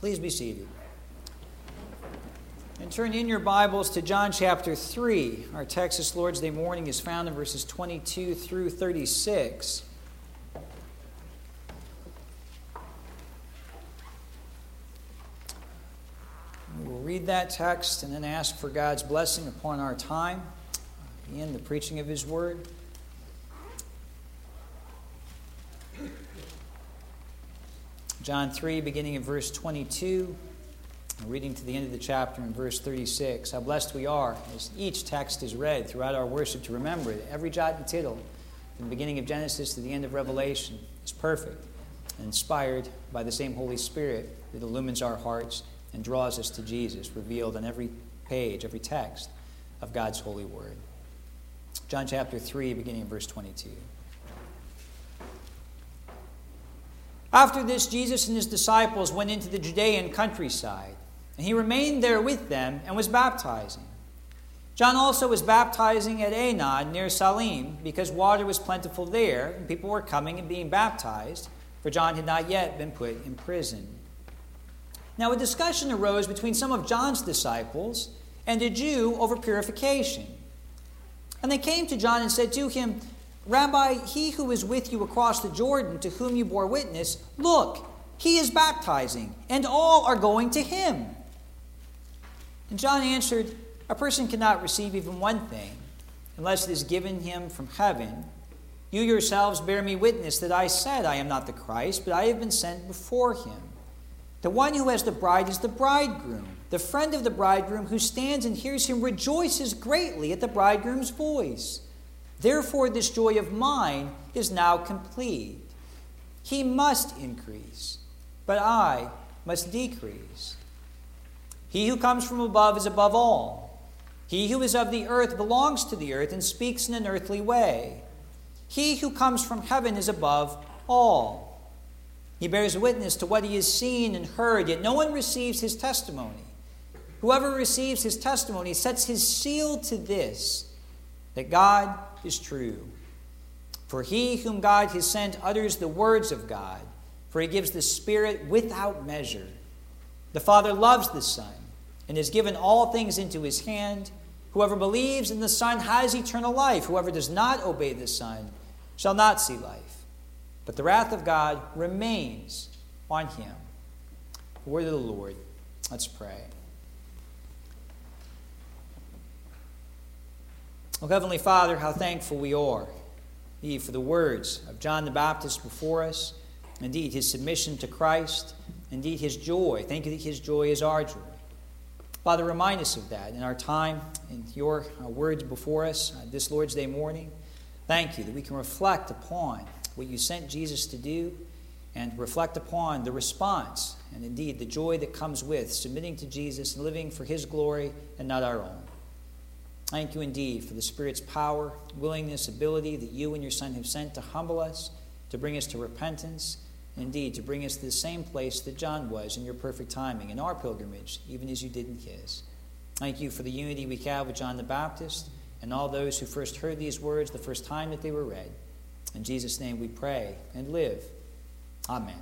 Please be seated. And turn in your Bibles to John chapter 3. Our text this Lord's Day morning is found in verses 22 through 36. We will read that text and then ask for God's blessing upon our time in the preaching of His Word. John 3, beginning in verse 22, reading to the end of the chapter in verse 36. How blessed we are as each text is read throughout our worship to remember it. Every jot and tittle, from the beginning of Genesis to the end of Revelation, is perfect and inspired by the same Holy Spirit that illumines our hearts and draws us to Jesus, revealed on every page, every text of God's holy word. John chapter 3, beginning in verse 22. After this, Jesus and his disciples went into the Judean countryside, and he remained there with them and was baptizing. John also was baptizing at Aenon near Salim, because water was plentiful there, and people were coming and being baptized, for John had not yet been put in prison. Now a discussion arose between some of John's disciples and a Jew over purification. And they came to John and said to him, "Rabbi, he who is with you across the Jordan, to whom you bore witness, look, he is baptizing, and all are going to him." And John answered, "A person cannot receive even one thing, unless it is given him from heaven. You yourselves bear me witness that I said I am not the Christ, but I have been sent before him. The one who has the bride is the bridegroom. The friend of the bridegroom who stands and hears him rejoices greatly at the bridegroom's voice. Therefore, this joy of mine is now complete. He must increase, but I must decrease. He who comes from above is above all. He who is of the earth belongs to the earth and speaks in an earthly way. He who comes from heaven is above all. He bears witness to what he has seen and heard, yet no one receives his testimony. Whoever receives his testimony sets his seal to this, that God is true. For he whom God has sent utters the words of God, for he gives the Spirit without measure. The Father loves the Son, and has given all things into his hand. Whoever believes in the Son has eternal life. Whoever does not obey the Son shall not see life, but the wrath of God remains on him." The word of the Lord. Let's pray. Oh, Heavenly Father, how thankful we are, indeed, for the words of John the Baptist before us, indeed, his submission to Christ, indeed, his joy. Thank you that his joy is our joy. Father, remind us of that in our time, in your words before us this Lord's Day morning. Thank you that we can reflect upon what you sent Jesus to do and reflect upon the response and, indeed, the joy that comes with submitting to Jesus and living for his glory and not our own. Thank you indeed for the Spirit's power, willingness, ability that you and your Son have sent to humble us, to bring us to repentance, and indeed to bring us to the same place that John was in your perfect timing, in our pilgrimage, even as you did in his. Thank you for the unity we have with John the Baptist and all those who first heard these words the first time that they were read. In Jesus' name we pray and live. Amen.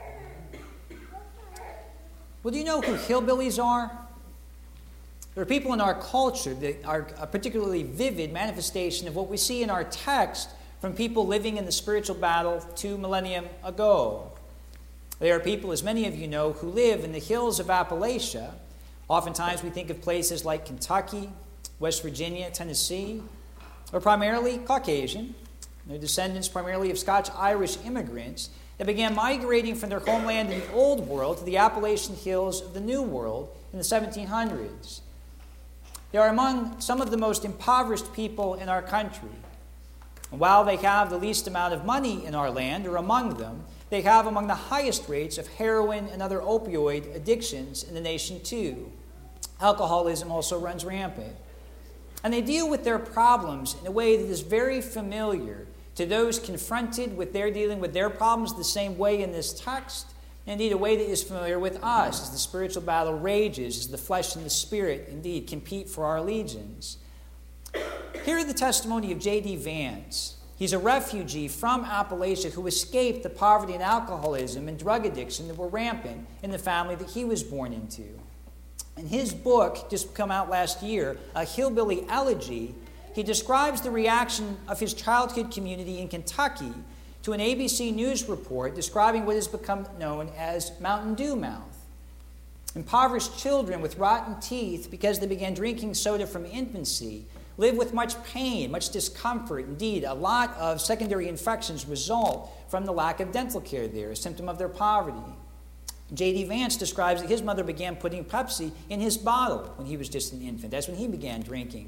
Well, do you know who hillbillies are? There are people in our culture that are a particularly vivid manifestation of what we see in our text from people living in the spiritual battle 2 millennia ago. They are people, as many of you know, who live in the hills of Appalachia. Oftentimes we think of places like Kentucky, West Virginia, Tennessee, are primarily Caucasian. They're descendants primarily of Scotch-Irish immigrants that began migrating from their homeland in the Old World to the Appalachian hills of the New World in the 1700s. They are among some of the most impoverished people in our country. And while they have the least amount of money in our land, or among them, they have among the highest rates of heroin and other opioid addictions in the nation too. Alcoholism also runs rampant. And they deal with their problems in a way that is very familiar to those confronted with their dealing with their problems the same way in this text, and indeed a way that is familiar with us as the spiritual battle rages, as the flesh and the spirit indeed compete for our allegiance. Hear the testimony of J.D. Vance. He's a refugee from Appalachia who escaped the poverty and alcoholism and drug addiction that were rampant in the family that he was born into. In his book, just come out last year, A Hillbilly Elegy, he describes the reaction of his childhood community in Kentucky to an ABC News report describing what has become known as Mountain Dew mouth. Impoverished children with rotten teeth because they began drinking soda from infancy live with much pain, much discomfort. Indeed, a lot of secondary infections result from the lack of dental care there, a symptom of their poverty. J.D. Vance describes that his mother began putting Pepsi in his bottle when he was just an infant. That's when he began drinking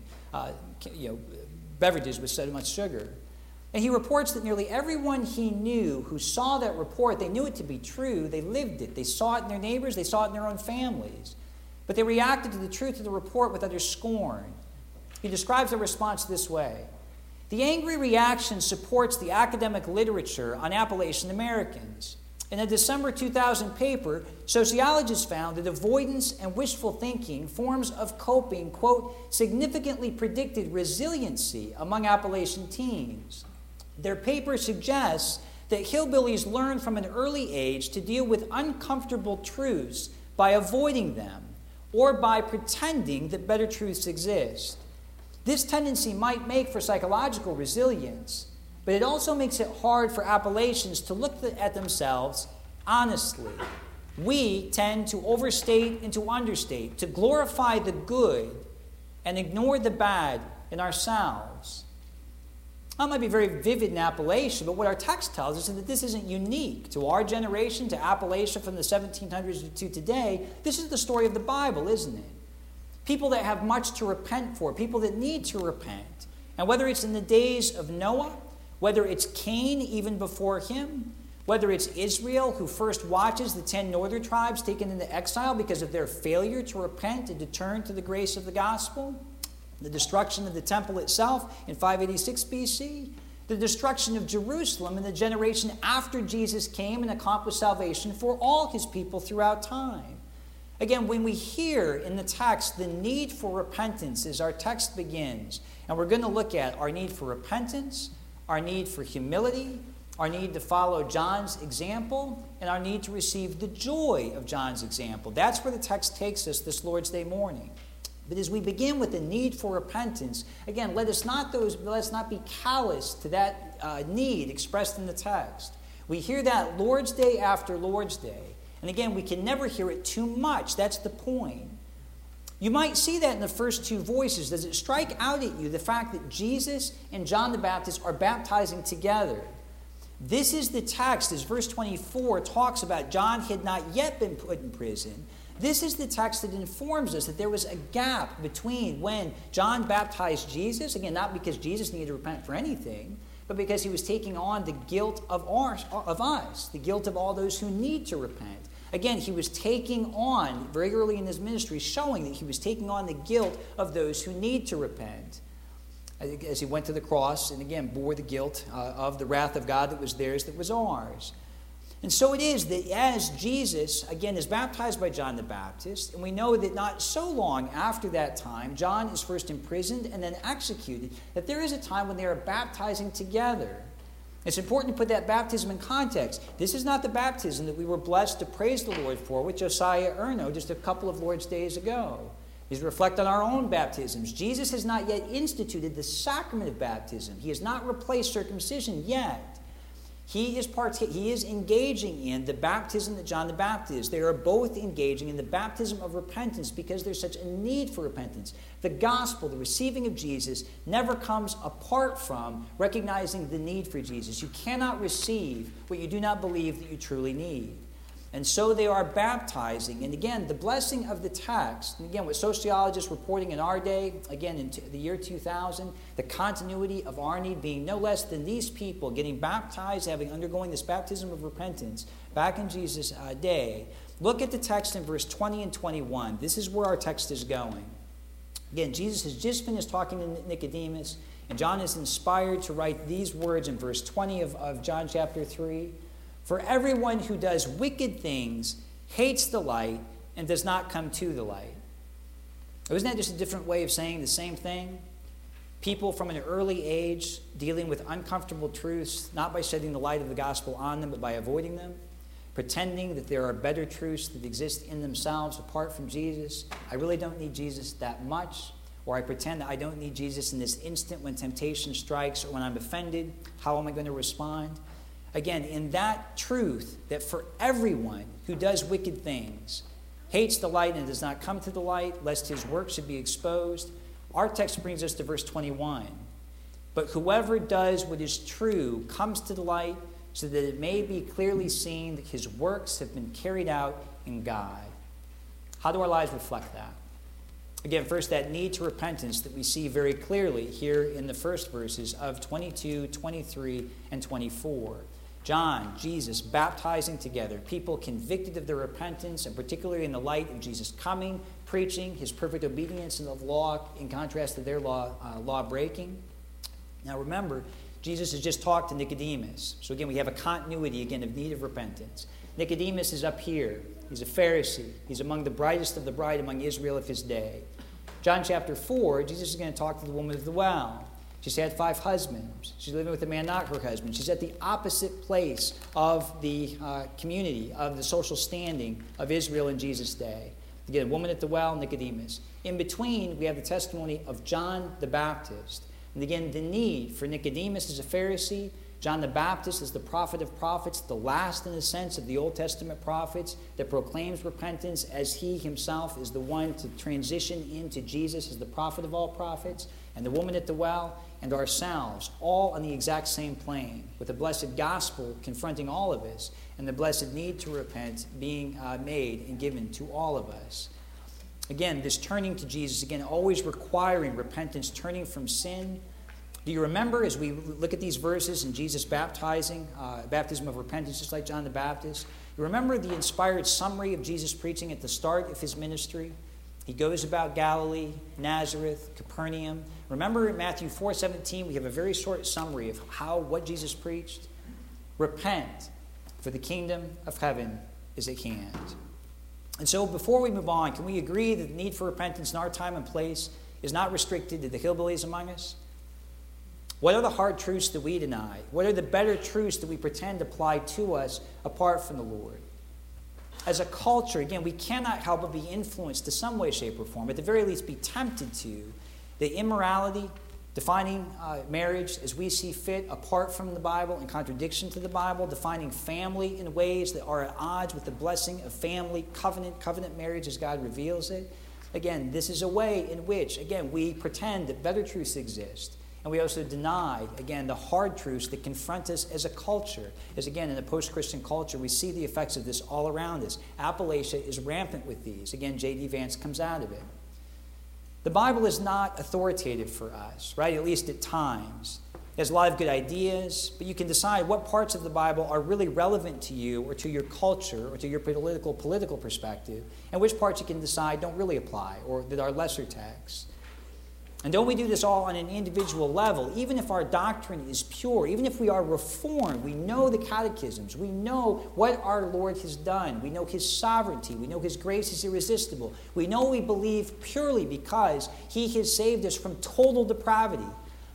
beverages with so much sugar. And he reports that nearly everyone he knew who saw that report, they knew it to be true, they lived it. They saw it in their neighbors, they saw it in their own families. But they reacted to the truth of the report with utter scorn. He describes their response this way. The angry reaction supports the academic literature on Appalachian Americans. In a December 2000 paper, sociologists found that avoidance and wishful thinking, forms of coping, quote, significantly predicted resiliency among Appalachian teens. Their paper suggests that hillbillies learn from an early age to deal with uncomfortable truths by avoiding them or by pretending that better truths exist. This tendency might make for psychological resilience, but it also makes it hard for Appalachians to look at themselves honestly. We tend to overstate and to understate, to glorify the good and ignore the bad in ourselves. That might be very vivid in Appalachia, but what our text tells us is that this isn't unique to our generation, to Appalachia from the 1700s to today. This is the story of the Bible, isn't it? People that have much to repent for, people that need to repent. And whether it's in the days of Noah, whether it's Cain even before him, whether it's Israel who first watches the 10 northern tribes taken into exile because of their failure to repent and to turn to the grace of the gospel, the destruction of the temple itself in 586 BC, the destruction of Jerusalem in the generation after Jesus came and accomplished salvation for all his people throughout time. Again, when we hear in the text the need for repentance as our text begins, and we're going to look at our need for repentance, our need for humility, our need to follow John's example, and our need to receive the joy of John's example. That's where the text takes us this Lord's Day morning. But as we begin with the need for repentance, again, let us not be callous to that need expressed in the text. We hear that Lord's Day after Lord's Day. And again, we can never hear it too much. That's the point. You might see that in the first two voices. Does it strike out at you the fact that Jesus and John the Baptist are baptizing together? This is the text, as verse 24 talks about John had not yet been put in prison. This is the text that informs us that there was a gap between when John baptized Jesus, again, not because Jesus needed to repent for anything, but because he was taking on the guilt of us, the guilt of all those who need to repent. Again, he was taking on, very early in his ministry, showing that he was taking on the guilt of those who need to repent. As he went to the cross and again bore the guilt of the wrath of God that was theirs, that was ours. And so it is that as Jesus, again, is baptized by John the Baptist, and we know that not so long after that time, John is first imprisoned and then executed, that there is a time when they are baptizing together. It's important to put that baptism in context. This is not the baptism that we were blessed to praise the Lord for with Josiah Erno just a couple of Lord's days ago. As we reflect on our own baptisms, Jesus has not yet instituted the sacrament of baptism. He has not replaced circumcision yet. He is engaging in the baptism that John the Baptist. They are both engaging in the baptism of repentance because there's such a need for repentance. The gospel, the receiving of Jesus, never comes apart from recognizing the need for Jesus. You cannot receive what you do not believe that you truly need. And so they are baptizing. And again, the blessing of the text, and again, what sociologists reporting in our day, again, in the year 2000, the continuity of our need being no less than these people getting baptized, undergoing this baptism of repentance back in Jesus' day. Look at the text in verse 20 and 21. This is where our text is going. Again, Jesus has just finished talking to Nicodemus, and John is inspired to write these words in verse 20 of John chapter 3. For everyone who does wicked things hates the light and does not come to the light. Isn't that just a different way of saying the same thing? People from an early age dealing with uncomfortable truths, not by shedding the light of the gospel on them, but by avoiding them, pretending that there are better truths that exist in themselves apart from Jesus. I really don't need Jesus that much, or I pretend that I don't need Jesus in this instant when temptation strikes or when I'm offended. How am I going to respond? Again, in that truth that for everyone who does wicked things, hates the light and does not come to the light, lest his work should be exposed, our text brings us to verse 21. But whoever does what is true comes to the light, so that it may be clearly seen that his works have been carried out in God. How do our lives reflect that? Again, first, that need to repentance that we see very clearly here in the first verses of 22, 23, and 24. John, Jesus, baptizing together, people convicted of their repentance, and particularly in the light of Jesus coming, preaching his perfect obedience in the law in contrast to their law breaking. Now remember, Jesus has just talked to Nicodemus. So again, we have a continuity again of need of repentance. Nicodemus is up here. He's a Pharisee. He's among the brightest of the bright among Israel of his day. John chapter 4, Jesus is going to talk to the woman of the well. She's had 5 husbands. She's living with a man not her husband. She's at the opposite place of the community, of the social standing of Israel in Jesus' day. Again, a woman at the well, Nicodemus. In between, we have the testimony of John the Baptist. And again, the need for Nicodemus as a Pharisee, John the Baptist is the prophet of prophets, the last in the sense of the Old Testament prophets that proclaims repentance as he himself is the one to transition into Jesus as the prophet of all prophets, and the woman at the well, and ourselves, all on the exact same plane, with the blessed gospel confronting all of us, and the blessed need to repent being made and given to all of us. Again, this turning to Jesus, again, always requiring repentance, turning from sin. Do you remember as we look at these verses and Jesus baptizing, baptism of repentance, just like John the Baptist? You remember the inspired summary of Jesus preaching at the start of his ministry? He goes about Galilee, Nazareth, Capernaum. Remember in Matthew 4:17, we have a very short summary of what Jesus preached. Repent, for the kingdom of heaven is at hand. And so before we move on, can we agree that the need for repentance in our time and place is not restricted to the hillbillies among us? What are the hard truths that we deny? What are the better truths that we pretend apply to us apart from the Lord? As a culture, again, we cannot help but be influenced to some way, shape, or form, at the very least be tempted to, the immorality, defining marriage as we see fit apart from the Bible, in contradiction to the Bible, defining family in ways that are at odds with the blessing of family, covenant marriage as God reveals it. Again, this is a way in which, again, we pretend that better truths exist. And we also deny, again, the hard truths that confront us as a culture. As again, in a post-Christian culture, we see the effects of this all around us. Appalachia is rampant with these. Again, J.D. Vance comes out of it. The Bible is not authoritative for us, right? At least at times. It has a lot of good ideas, but you can decide what parts of the Bible are really relevant to you or to your culture or to your political perspective, and which parts you can decide don't really apply or that are lesser texts. And don't we do this all on an individual level? Even if our doctrine is pure, even if we are reformed, we know the catechisms, we know what our Lord has done, we know his sovereignty, we know his grace is irresistible, we know we believe purely because he has saved us from total depravity.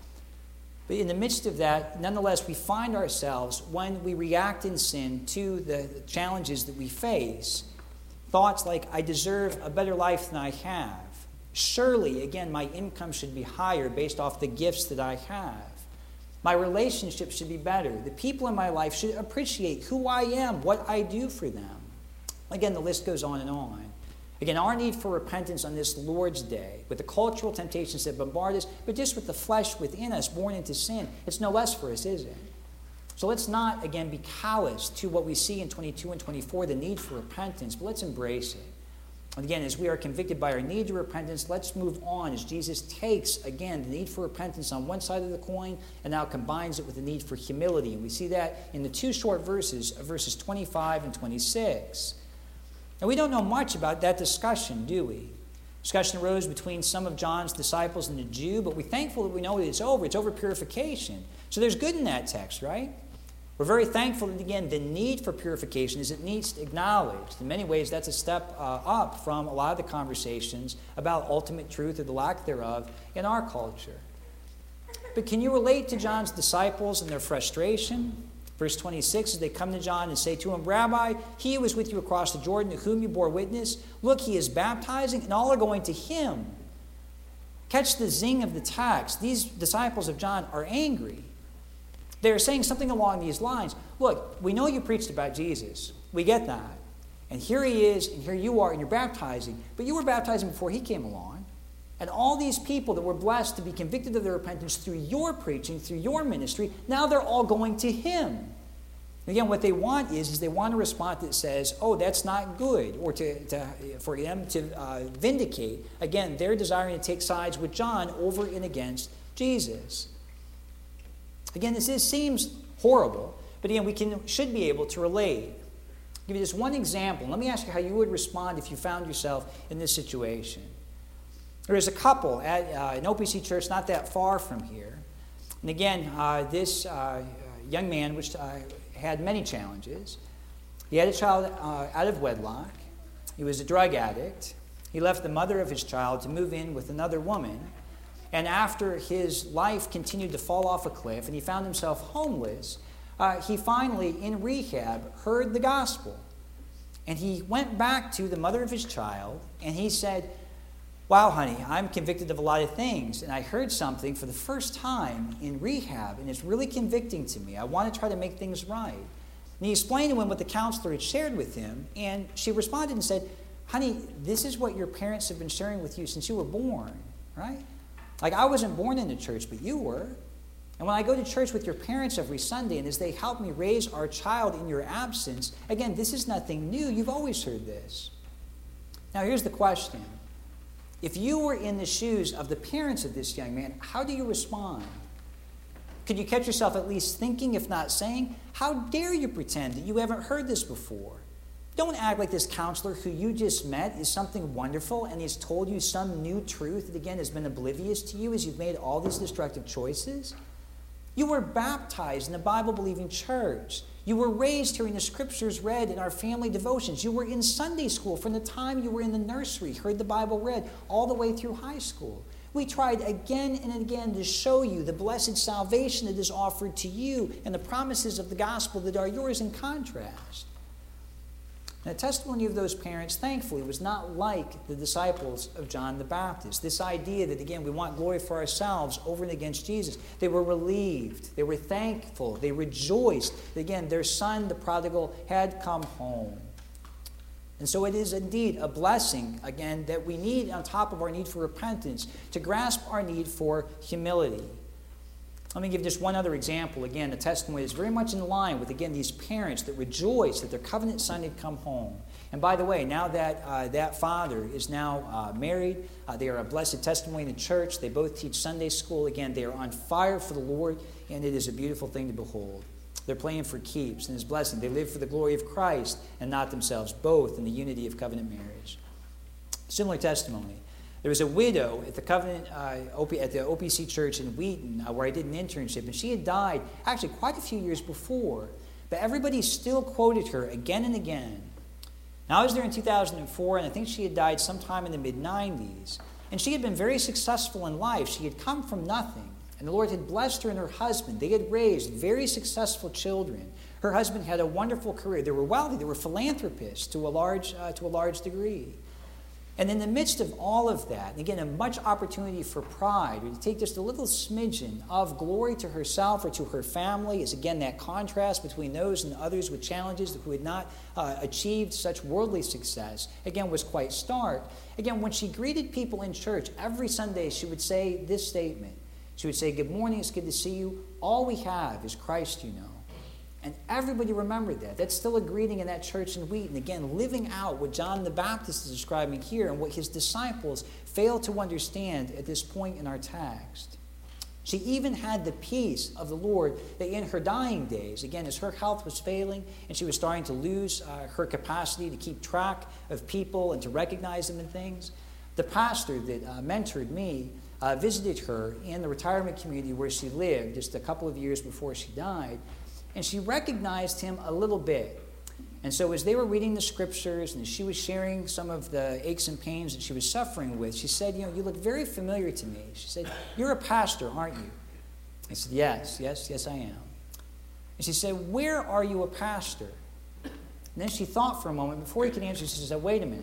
But in the midst of that, nonetheless, we find ourselves, when we react in sin to the challenges that we face, thoughts like, I deserve a better life than I have. Surely, again, my income should be higher based off the gifts that I have. My relationships should be better. The people in my life should appreciate who I am, what I do for them. Again, the list goes on and on. Again, our need for repentance on this Lord's Day, with the cultural temptations that bombard us, but just with the flesh within us, born into sin, it's no less for us, is it? So let's not, again, be callous to what we see in 22 and 24, the need for repentance, but let's embrace it. And again, as we are convicted by our need to repentance, let's move on as Jesus takes, again, the need for repentance on one side of the coin and now combines it with the need for humility. And we see that in the 2 short verses of verses 25 and 26. And we don't know much about that discussion, do we? Discussion arose between some of John's disciples and the Jew, but we're thankful that we know that it's over. It's over purification. So there's good in that text, right? We're very thankful that, again, the need for purification is at least acknowledged. In many ways, that's a step up from a lot of the conversations about ultimate truth or the lack thereof in our culture. But can you relate to John's disciples and their frustration? Verse 26, as they come to John and say to him, Rabbi, he who was with you across the Jordan, to whom you bore witness, look, he is baptizing, and all are going to him. Catch the zing of the text. These disciples of John are angry. They're saying something along these lines. Look, we know you preached about Jesus. We get that. And here he is, and here you are, and you're baptizing. But you were baptizing before he came along. And all these people that were blessed to be convicted of their repentance through your preaching, through your ministry, now they're all going to him. Again, what they want is they want a response that says, oh, that's not good, or for them to vindicate, again, they're desiring to take sides with John over and against Jesus. Again, seems horrible, but again, we should be able to relate. I'll give you this one example. Let me ask you how you would respond if you found yourself in this situation. There is a couple at an OPC church not that far from here. And again, this young man, which had many challenges. He had a child out of wedlock. He was a drug addict. He left the mother of his child to move in with another woman. And after his life continued to fall off a cliff and he found himself homeless, he finally, in rehab, heard the gospel. And he went back to the mother of his child and he said, wow, honey, I'm convicted of a lot of things, and I heard something for the first time in rehab, and it's really convicting to me. I want to try to make things right. And he explained to him what the counselor had shared with him, and she responded and said, honey, this is what your parents have been sharing with you since you were born, right? Like, I wasn't born in the church, but you were. And when I go to church with your parents every Sunday, and as they help me raise our child in your absence, again, this is nothing new. You've always heard this. Now, here's the question. If you were in the shoes of the parents of this young man, how do you respond? Could you catch yourself at least thinking, if not saying, how dare you pretend that you haven't heard this before? Don't act like this counselor who you just met is something wonderful and he's told you some new truth that, again, has been oblivious to you as you've made all these destructive choices. You were baptized in a Bible-believing church. You were raised hearing the scriptures read in our family devotions. You were in Sunday school from the time you were in the nursery, heard the Bible read, all the way through high school. We tried again and again to show you the blessed salvation that is offered to you and the promises of the gospel that are yours in contrast. And the testimony of those parents, thankfully, was not like the disciples of John the Baptist. This idea that, again, we want glory for ourselves over and against Jesus. They were relieved. They were thankful. They rejoiced that, again, their son, the prodigal, had come home. And so it is indeed a blessing, again, that we need, on top of our need for repentance, to grasp our need for humility. Let me give just one other example. Again, a testimony that's very much in line with, again, these parents that rejoice that their covenant son had come home. And by the way, now that that father is now married, they are a blessed testimony in the church. They both teach Sunday school. Again, they are on fire for the Lord, and it is a beautiful thing to behold. They're playing for keeps and His blessing. They live for the glory of Christ and not themselves, both in the unity of covenant marriage. Similar testimony. There was a widow at the at the OPC church in Wheaton where I did an internship, and she had died actually quite a few years before, but everybody still quoted her again and again. Now, I was there in 2004, and I think she had died sometime in the mid-90s, and she had been very successful in life. She had come from nothing, and the Lord had blessed her and her husband. They had raised very successful children. Her husband had a wonderful career. They were wealthy. They were philanthropists to a large degree. And in the midst of all of that, and again, a much opportunity for pride, or to take just a little smidgen of glory to herself or to her family, is again that contrast between those and others with challenges who had not achieved such worldly success, again, was quite stark. Again, when she greeted people in church, every Sunday she would say this statement. She would say, "Good morning, it's good to see you. All we have is Christ, you know." And everybody remembered that. That's still a greeting in that church in Wheaton. Again, living out what John the Baptist is describing here and what his disciples failed to understand at this point in our text. She even had the peace of the Lord that in her dying days, again, as her health was failing and she was starting to lose her capacity to keep track of people and to recognize them in things, the pastor that mentored me visited her in the retirement community where she lived just a couple of years before she died. And she recognized him a little bit. And so as they were reading the scriptures and she was sharing some of the aches and pains that she was suffering with, she said, "You know, you look very familiar to me." She said, "You're a pastor, aren't you?" I said, yes, I am. And she said, where are you a pastor? And then she thought for a moment. Before he could answer, she said, wait a minute.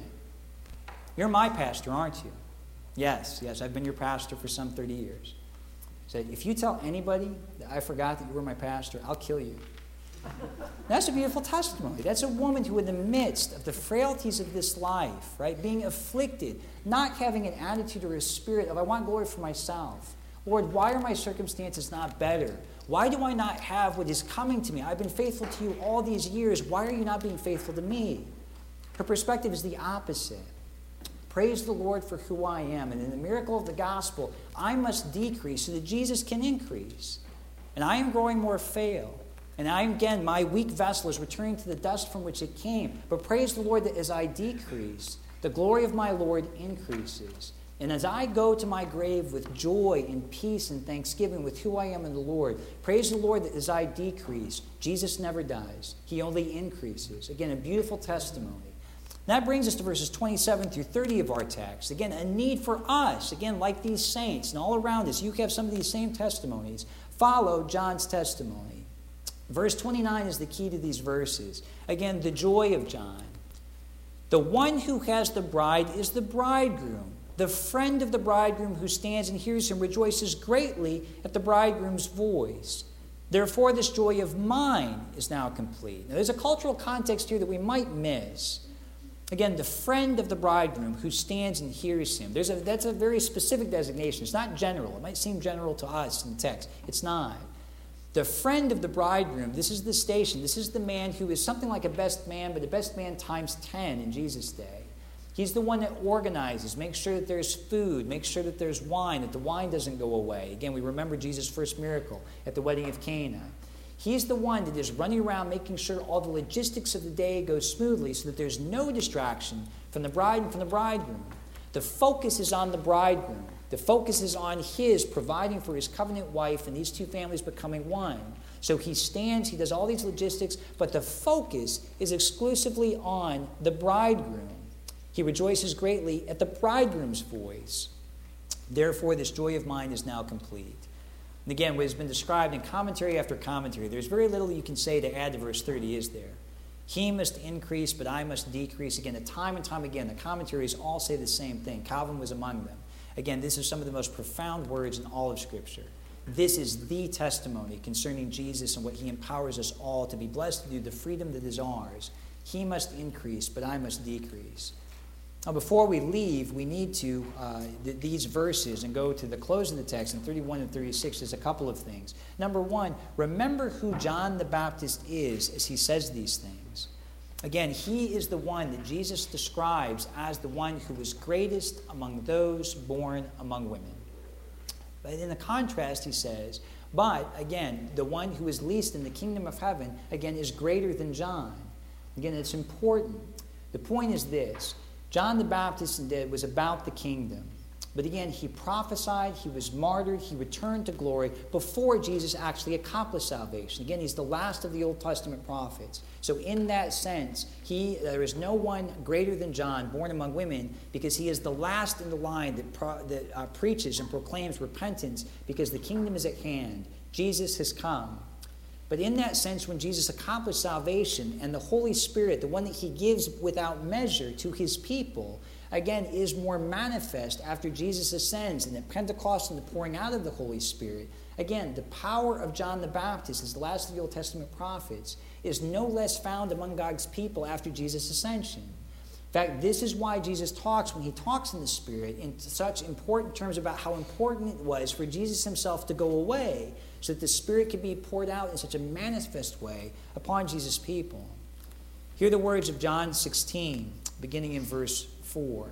You're my pastor, aren't you? Yes, I've been your pastor for some 30 years. I said, if you tell anybody that I forgot that you were my pastor, I'll kill you. That's a beautiful testimony. That's a woman who, in the midst of the frailties of this life, right, being afflicted, not having an attitude or a spirit of, I want glory for myself. Lord, why are my circumstances not better? Why do I not have what is coming to me? I've been faithful to you all these years. Why are you not being faithful to me? Her perspective is the opposite. Praise the Lord for who I am. And in the miracle of the gospel, I must decrease so that Jesus can increase. And I am growing more frail. And again, my weak vessel is returning to the dust from which it came. But praise the Lord that as I decrease, the glory of my Lord increases. And as I go to my grave with joy and peace and thanksgiving with who I am in the Lord, praise the Lord that as I decrease, Jesus never dies. He only increases. Again, a beautiful testimony. That brings us to verses 27 through 30 of our text. Again, a need for us, again, like these saints, and all around us, you have some of these same testimonies. Follow John's testimony. Verse 29 is the key to these verses. Again, the joy of John. The one who has the bride is the bridegroom. The friend of the bridegroom who stands and hears him rejoices greatly at the bridegroom's voice. Therefore, this joy of mine is now complete. Now, there's a cultural context here that we might miss. Again, the friend of the bridegroom who stands and hears him. That's a very specific designation. It's not general. It might seem general to us in the text. It's not. The friend of the bridegroom, this is the station. This is the man who is something like a best man, but a best man times 10 in Jesus' day. He's the one that organizes, makes sure that there's food, makes sure that there's wine, that the wine doesn't go away. Again, we remember Jesus' first miracle at the wedding of Cana. He's the one that is running around making sure all the logistics of the day go smoothly so that there's no distraction from the bride and from the bridegroom. The focus is on the bridegroom. The focus is on his providing for his covenant wife and these two families becoming one. So he stands, he does all these logistics, but the focus is exclusively on the bridegroom. He rejoices greatly at the bridegroom's voice. Therefore, this joy of mine is now complete. And again, what has been described in commentary after commentary, there's very little you can say to add to verse 30, is there? He must increase, but I must decrease. Again, time and time again, the commentaries all say the same thing. Calvin was among them. Again, this is some of the most profound words in all of Scripture. This is the testimony concerning Jesus and what he empowers us all to be blessed to do, the freedom that is ours. He must increase, but I must decrease. Now, before we leave, we need to, these verses, and go to the close of the text in 31 and 36, there's a couple of things. Number one, remember who John the Baptist is as he says these things. Again, he is the one that Jesus describes as the one who was greatest among those born among women. But in the contrast, he says, but, again, the one who is least in the kingdom of heaven, again, is greater than John. Again, it's important. The point is this. John the Baptist was about the kingdom. But again, he prophesied, he was martyred, he returned to glory before Jesus actually accomplished salvation. Again, he's the last of the Old Testament prophets. So in that sense, there is no one greater than John born among women because he is the last in the line that preaches and proclaims repentance because the kingdom is at hand. Jesus has come. But in that sense, when Jesus accomplished salvation and the Holy Spirit, the one that he gives without measure to his people, again, is more manifest after Jesus ascends and at Pentecost and the pouring out of the Holy Spirit. Again, the power of John the Baptist as the last of the Old Testament prophets is no less found among God's people after Jesus' ascension. In fact, this is why Jesus talks, when he talks in the Spirit, in such important terms about how important it was for Jesus himself to go away so that the Spirit could be poured out in such a manifest way upon Jesus' people. Hear the words of John 16, beginning in verse 4.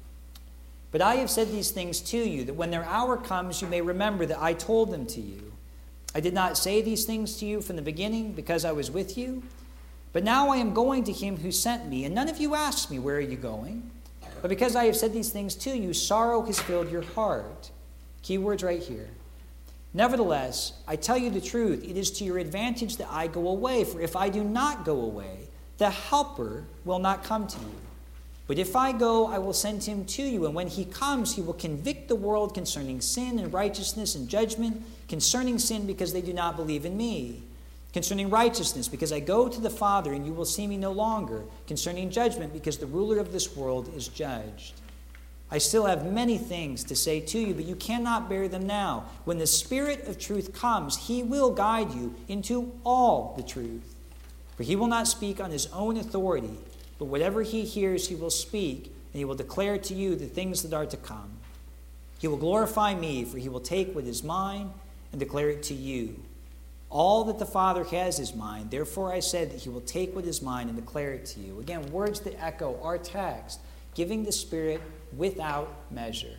But I have said these things to you, that when their hour comes, you may remember that I told them to you. I did not say these things to you from the beginning because I was with you. But now I am going to him who sent me, and none of you asked me, where are you going? But because I have said these things to you, sorrow has filled your heart. Key words right here. Nevertheless, I tell you the truth, it is to your advantage that I go away. For if I do not go away, the Helper will not come to you. But if I go, I will send him to you. And when he comes, he will convict the world concerning sin and righteousness and judgment. Concerning sin, because they do not believe in me. Concerning righteousness, because I go to the Father, and you will see me no longer. Concerning judgment, because the ruler of this world is judged. I still have many things to say to you, but you cannot bear them now. When the Spirit of truth comes, he will guide you into all the truth. For he will not speak on his own authority, but whatever he hears, he will speak, and he will declare to you the things that are to come. He will glorify me, for he will take what is mine and declare it to you. All that the Father has is mine. Therefore I said that he will take what is mine and declare it to you. Again, words that echo our text, giving the Spirit without measure.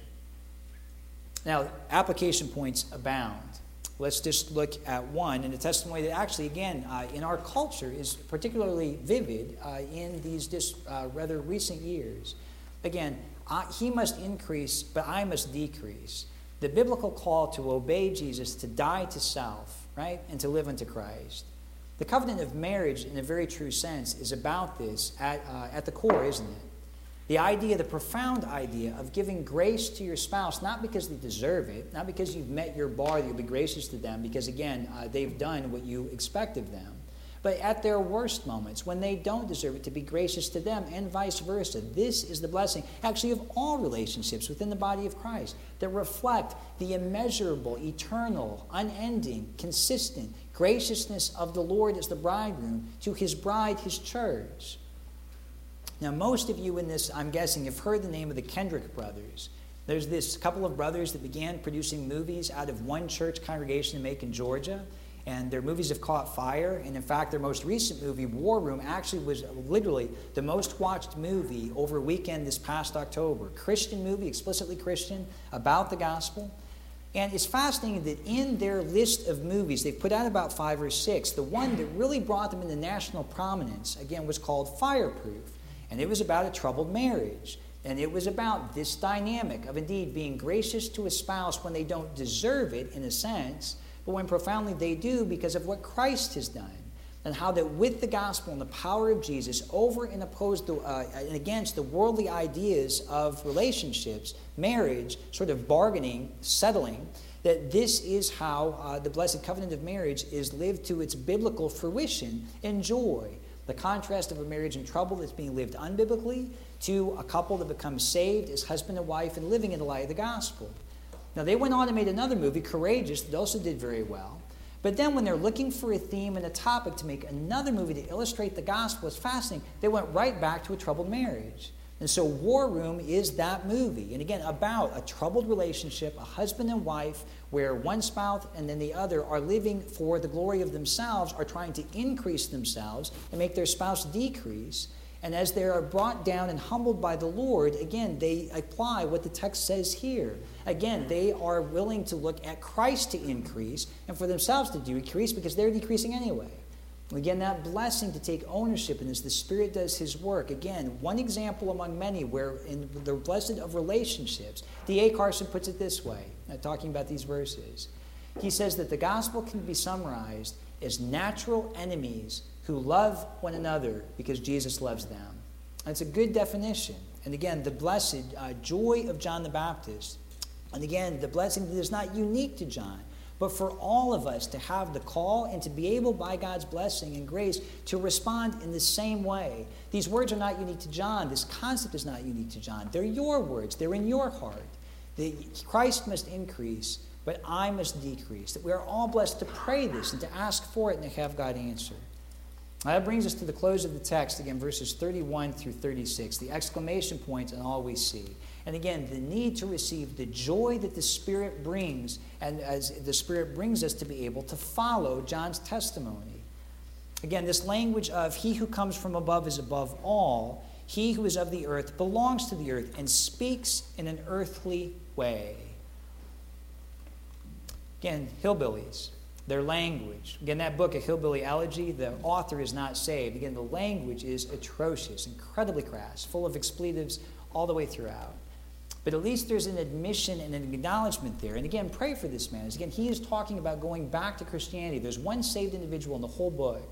Now, application points abound. Let's just look at one, and a testimony that actually, again, in our culture is particularly vivid in these rather recent years. Again, he must increase, but I must decrease. The biblical call to obey Jesus, to die to self, right, and to live unto Christ. The covenant of marriage, in a very true sense, is about this at the core, isn't it? The idea, the profound idea of giving grace to your spouse, not because they deserve it, not because you've met your bar that you'll be gracious to them, because again, they've done what you expect of them. But at their worst moments, when they don't deserve it, to be gracious to them, and vice versa. This is the blessing, actually, of all relationships within the body of Christ, that reflect the immeasurable, eternal, unending, consistent graciousness of the Lord as the bridegroom to his bride, his church. Now, most of you in this, I'm guessing, have heard the name of the Kendrick brothers. There's this couple of brothers that began producing movies out of one church congregation in Macon, Georgia, and their movies have caught fire. And in fact, their most recent movie, War Room, actually was literally the most watched movie over a weekend this past October. Christian movie, explicitly Christian, about the gospel. And it's fascinating that in their list of movies, they've put out about 5 or 6. The one that really brought them into national prominence, again, was called Fireproof. And it was about a troubled marriage. And it was about this dynamic of indeed being gracious to a spouse when they don't deserve it, in a sense, but when profoundly they do because of what Christ has done. And how that with the gospel and the power of Jesus, over and opposed to, and against the worldly ideas of relationships, marriage, sort of bargaining, settling, that this is how the blessed covenant of marriage is lived to its biblical fruition and joy. The contrast of a marriage in trouble that's being lived unbiblically to a couple that becomes saved as husband and wife and living in the light of the gospel. Now, they went on and made another movie, Courageous, that also did very well. But then when they're looking for a theme and a topic to make another movie to illustrate the gospel, it's fascinating. They went right back to a troubled marriage. And so War Room is that movie. And again, about a troubled relationship, a husband and wife, where one spouse and then the other are living for the glory of themselves, are trying to increase themselves and make their spouse decrease. And as they are brought down and humbled by the Lord, again, they apply what the text says here. Again, they are willing to look at Christ to increase and for themselves to decrease because they're decreasing anyway. Again, that blessing to take ownership in as the Spirit does his work. Again, one example among many where in the blessed of relationships, D.A. Carson puts it this way, talking about these verses. He says that the gospel can be summarized as natural enemies who love one another because Jesus loves them. That's a good definition. And again, the blessed joy of John the Baptist. And again, the blessing that is not unique to John, but for all of us to have the call and to be able, by God's blessing and grace, to respond in the same way. These words are not unique to John. This concept is not unique to John. They're your words. They're in your heart. Christ must increase, but I must decrease. That we are all blessed to pray this and to ask for it and to have God answer. Now that brings us to the close of the text, again, verses 31 through 36, the exclamation points on all we see. And again, the need to receive the joy that the Spirit brings, and as the Spirit brings us to be able to follow John's testimony. Again, this language of he who comes from above is above all, he who is of the earth belongs to the earth and speaks in an earthly way. Again, hillbillies, their language. Again, that book, A Hillbilly Elegy, the author is not saved. Again, the language is atrocious, incredibly crass, full of expletives all the way throughout. But at least there's an admission and an acknowledgement there. And again, pray for this man. As again, he is talking about going back to Christianity. There's one saved individual in the whole book.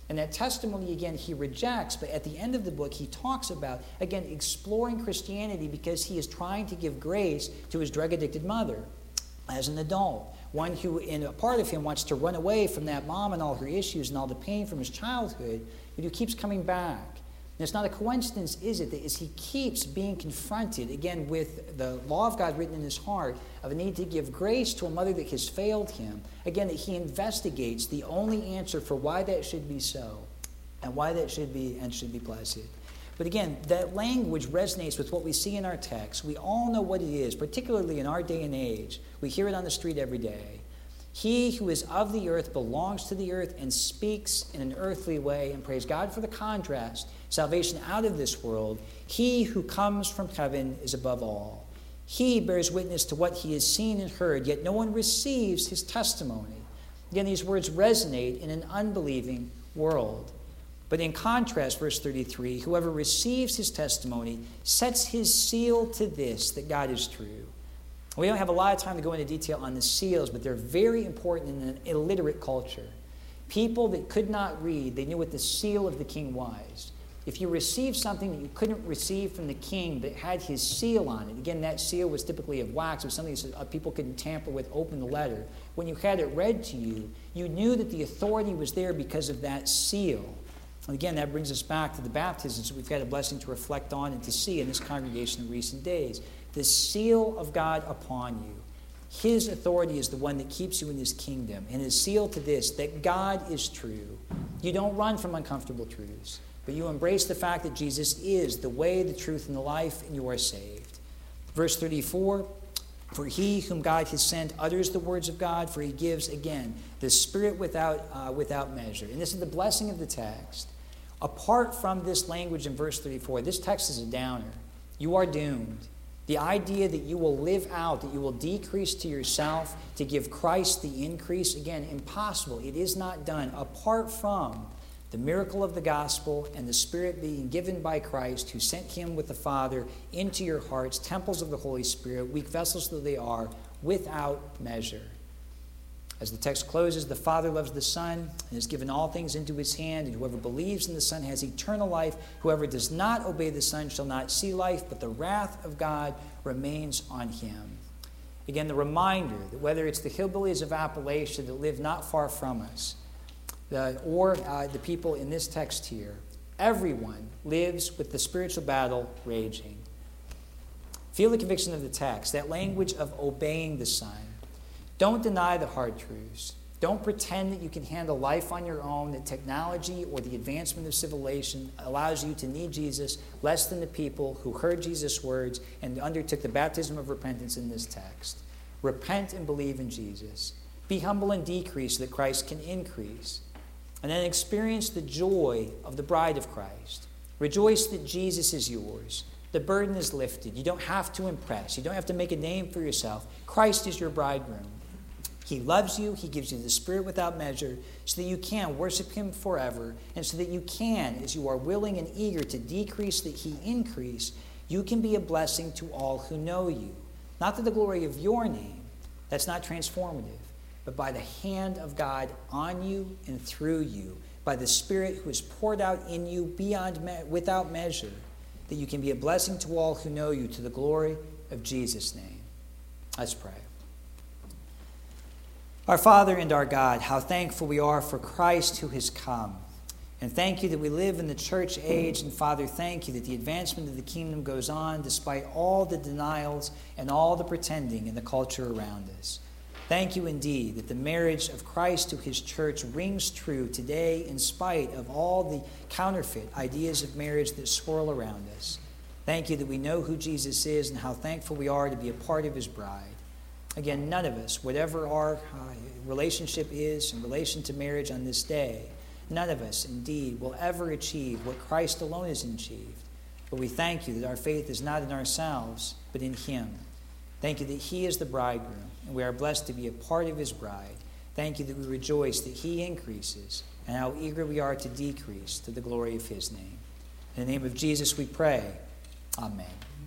And that testimony, again, he rejects, but at the end of the book, he talks about, again, exploring Christianity because he is trying to give grace to his drug-addicted mother as an adult. One who, in a part of him, wants to run away from that mom and all her issues and all the pain from his childhood, but who keeps coming back. And it's not a coincidence, is it, that as he keeps being confronted, again, with the law of God written in his heart of a need to give grace to a mother that has failed him, again, that he investigates the only answer for why that should be so and why that should be blessed. But again, that language resonates with what we see in our text. We all know what it is, particularly in our day and age. We hear it on the street every day. He who is of the earth belongs to the earth and speaks in an earthly way, and praise God for the contrast, salvation out of this world. He who comes from heaven is above all. He bears witness to what he has seen and heard, yet no one receives his testimony. Again, these words resonate in an unbelieving world. But in contrast, verse 33, whoever receives his testimony sets his seal to this, that God is true. We don't have a lot of time to go into detail on the seals, but they're very important in an illiterate culture. People that could not read, they knew what the seal of the king was. If you received something that you couldn't receive from the king, but it had his seal on it, again, that seal was typically of wax. It was something that people couldn't tamper with, open the letter. When you had it read to you, you knew that the authority was there because of that seal. And again, that brings us back to the baptisms that we've had a blessing to reflect on and to see in this congregation in recent days. The seal of God upon you. His authority is the one that keeps you in his kingdom. And his seal to this, that God is true. You don't run from uncomfortable truths, but you embrace the fact that Jesus is the way, the truth, and the life, and you are saved. Verse 34, for he whom God has sent utters the words of God, for he gives, again, the Spirit without measure. And this is the blessing of the text. Apart from this language in verse 34, this text is a downer. You are doomed. The idea that you will live out, that you will decrease to yourself to give Christ the increase, again, impossible. It is not done apart from the miracle of the gospel and the Spirit being given by Christ, who sent him with the Father into your hearts, temples of the Holy Spirit, weak vessels though they are, without measure. As the text closes, the Father loves the Son and has given all things into his hand, and whoever believes in the Son has eternal life. Whoever does not obey the Son shall not see life, but the wrath of God remains on him. Again, the reminder that whether it's the hillbillies of Appalachia that live not far from us, or the people in this text here, everyone lives with the spiritual battle raging. Feel the conviction of the text, that language of obeying the Son. Don't deny the hard truths. Don't pretend that you can handle life on your own, that technology or the advancement of civilization allows you to need Jesus less than the people who heard Jesus' words and undertook the baptism of repentance in this text. Repent and believe in Jesus. Be humble and decrease so that Christ can increase. And then experience the joy of the bride of Christ. Rejoice that Jesus is yours. The burden is lifted. You don't have to impress. You don't have to make a name for yourself. Christ is your bridegroom. He loves you. He gives you the Spirit without measure so that you can worship him forever, and so that you can, as you are willing and eager to decrease that he increase, you can be a blessing to all who know you. Not to the glory of your name. That's not transformative. But by the hand of God on you and through you, by the Spirit who is poured out in you without measure, that you can be a blessing to all who know you, to the glory of Jesus' name. Let's pray. Our Father and our God, how thankful we are for Christ who has come. And thank you that we live in the church age. And Father, thank you that the advancement of the kingdom goes on despite all the denials and all the pretending in the culture around us. Thank you indeed that the marriage of Christ to his church rings true today in spite of all the counterfeit ideas of marriage that swirl around us. Thank you that we know who Jesus is and how thankful we are to be a part of his bride. Again, none of us, whatever our relationship is in relation to marriage on this day, none of us indeed will ever achieve what Christ alone has achieved. But we thank you that our faith is not in ourselves, but in him. Thank you that he is the bridegroom, and we are blessed to be a part of his bride. Thank you that we rejoice that he increases, and how eager we are to decrease to the glory of his name. In the name of Jesus we pray. Amen.